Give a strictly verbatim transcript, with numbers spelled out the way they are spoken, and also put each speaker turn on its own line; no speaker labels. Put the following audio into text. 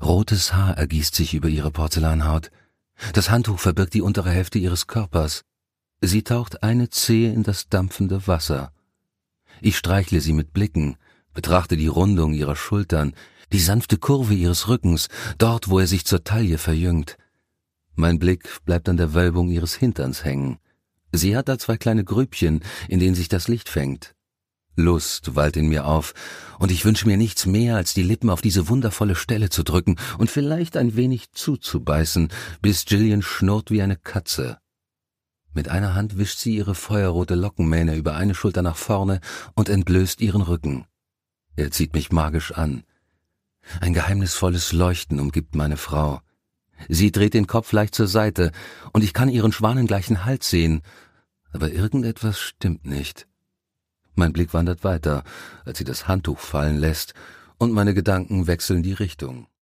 Rotes Haar ergießt sich über ihre Porzellanhaut. Das Handtuch verbirgt die untere Hälfte ihres Körpers. Sie taucht eine Zehe in das dampfende Wasser. Ich streichle sie mit Blicken, betrachte die Rundung ihrer Schultern, die sanfte Kurve ihres Rückens, dort, wo er sich zur Taille verjüngt. Mein Blick bleibt an der Wölbung ihres Hinterns hängen. Sie hat da zwei kleine Grübchen, in denen sich das Licht fängt. Lust wallt in mir auf, und ich wünsche mir nichts mehr, als die Lippen auf diese wundervolle Stelle zu drücken und vielleicht ein wenig zuzubeißen, bis Gillian schnurrt wie eine Katze. Mit einer Hand wischt sie ihre feuerrote Lockenmähne über eine Schulter nach vorne und entblößt ihren Rücken. Er zieht mich magisch an. Ein geheimnisvolles Leuchten umgibt meine Frau. Sie dreht den Kopf leicht zur Seite, und ich kann ihren schwanengleichen Hals sehen, aber irgendetwas stimmt nicht. Mein Blick wandert weiter, als sie das Handtuch fallen lässt, und meine Gedanken wechseln die Richtung.